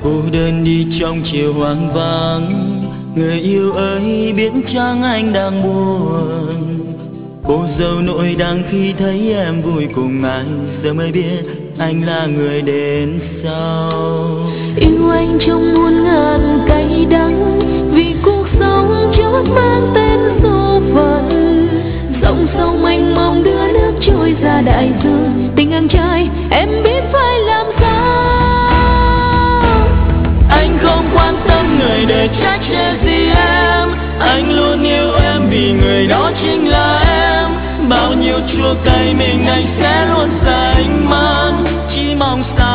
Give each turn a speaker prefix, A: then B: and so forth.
A: cô đơn đi trong chiều hoang vắng. Người yêu ơi biết chăng anh đang buồn. Cô dâu nội đang khi thấy em vui cùng anh, giờ mới biết anh là người đến sau.
B: Yêu anh trong muôn ngàn cay đắng, vì cuộc sống chót mang tên số phận. Dòng sông mênh mông đưa nước trôi ra đại dương, tình anh trai em biết phải làm sao.
A: Anh không quan tâm người đời trách chê gì em, anh luôn yêu em vì người đó chính là em. Bao nhiêu chua cay mình anh sẽ luôn dành mang, chỉ mong sao